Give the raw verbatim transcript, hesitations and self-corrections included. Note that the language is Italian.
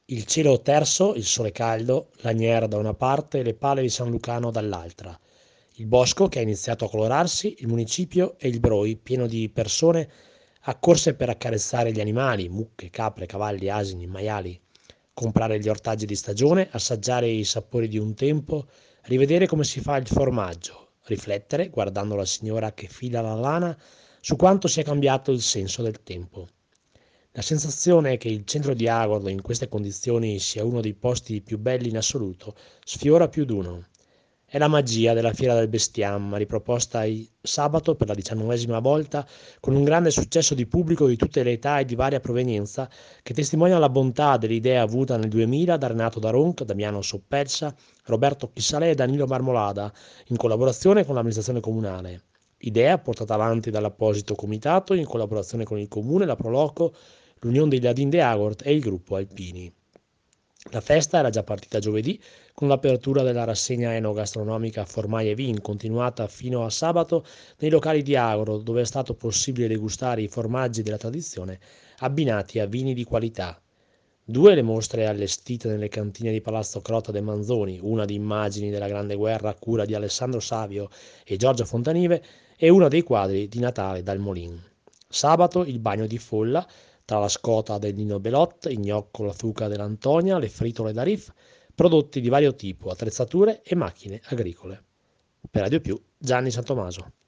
Il cielo terso, il sole caldo, lagniera da una parte e le pale di San Lucano dall'altra. Il bosco che ha iniziato a colorarsi, il municipio e il Broi pieno di persone accorse per accarezzare gli animali, mucche, capre, cavalli, asini, maiali, comprare gli ortaggi di stagione, assaggiare i sapori di un tempo, rivedere come si fa il formaggio, riflettere, guardando la signora che fila la lana, su quanto sia cambiato il senso del tempo. La sensazione che il centro di Agordo in queste condizioni sia uno dei posti più belli in assoluto sfiora più d'uno. È la magia della Fiera del Bestiame, riproposta il sabato per la diciannovesima volta, con un grande successo di pubblico di tutte le età e di varia provenienza, che testimonia la bontà dell'idea avuta nel duemila da Renato Daronc, Damiano Soppelsa, Roberto Chissalè e Danilo Marmolada, in collaborazione con l'amministrazione comunale. Idea portata avanti dall'apposito comitato in collaborazione con il comune, la Proloco, l'Unione dei Ladin de Agort e il gruppo Alpini. La festa era già partita giovedì con l'apertura della rassegna enogastronomica Formai e Vin, continuata fino a sabato nei locali di Agro, dove è stato possibile degustare i formaggi della tradizione abbinati a vini di qualità. Due le mostre allestite nelle cantine di Palazzo Crota de' Manzoni, una di immagini della Grande Guerra a cura di Alessandro Savio e Giorgio Fontanive e una dei quadri di Natale dal Molin. Sabato il bagno di folla tra la scota del Nino Belot, il gnocco, la zucca dell'Antonia, le fritole da Riff, prodotti di vario tipo, attrezzature e macchine agricole. Per Radio Più, Gianni Santomaso.